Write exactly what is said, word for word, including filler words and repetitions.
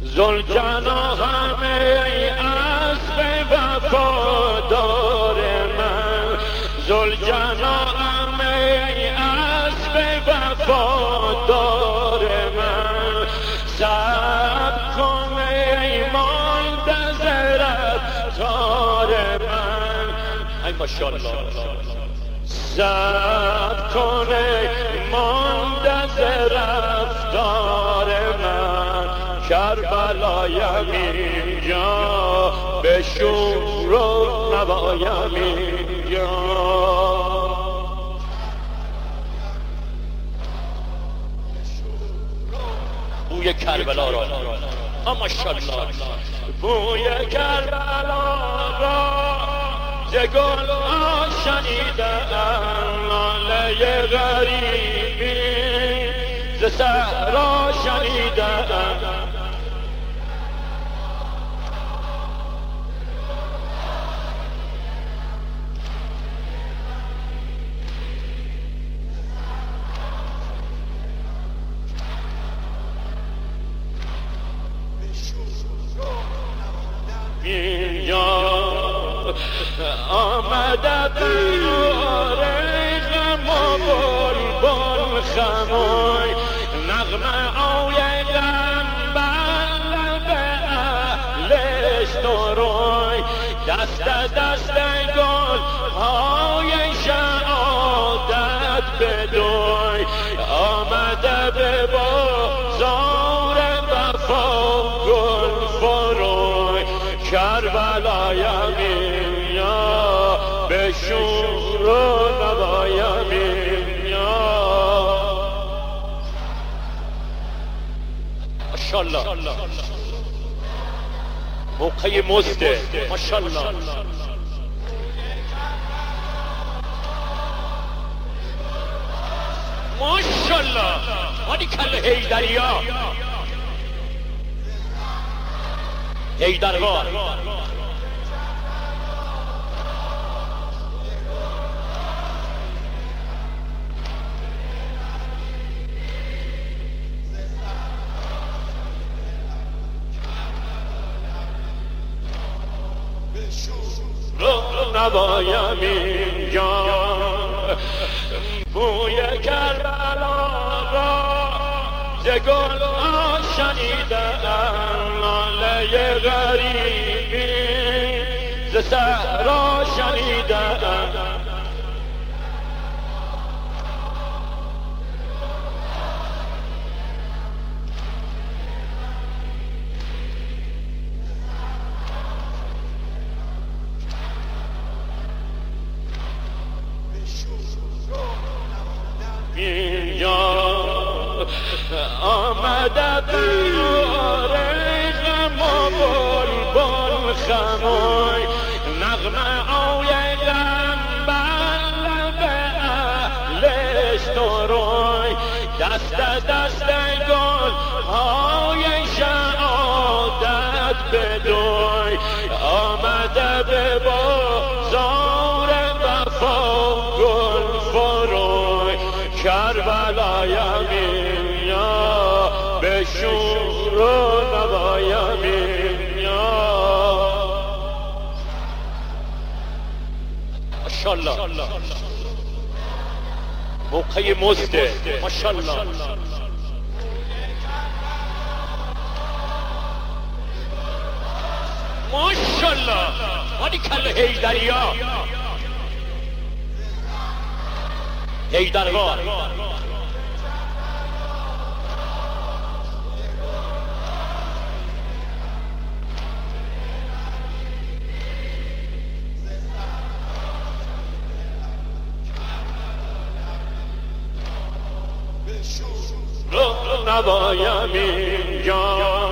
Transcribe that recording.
زلجنا همه اسب وفادار من، زلجنا همه اسب وفادار من، صبر کن ای منتظر رفتار من. ای ماشاءالله. صبر کن ای منتظر رفتار من، کربلایم اینجا به شور و نوایم اینجا. بوی کربلا را ماشاءالله، بوی کربلا را ز گل ها شنیدم، ناله غریبی ز صحرا شنیدم. اینجا آمده بیاره غم و بلبل خموی، نغمه آی غم بر لب اهلش دروی، دست دست گل های شهادت بدوی، آمده به بازار وفا گل فروی، کربلایم اینجا به شور و نوایم اینجا. ماشاءالله موقع مزده ماشاءالله. ماشاءالله باریکلا حیدریا حیدروار. نوایم اینجا بوی کربلا را ز گل ها شنیدم، ناله غریبی ز صحرا شنیدم. اینجا آمده بیاره غم و بلبل خموی، نغمه آی غم بر لب اهلش دروی، دست دست گل های شهادت بدوی، آمده به بازار وفا گل فروی، کربلایم اینجا به شور و نوایم اینجا. ماشاءالله موقع مزده ماشاءالله. ماشاءالله باریکلا حیدریا حیدروار. نوایم اینجا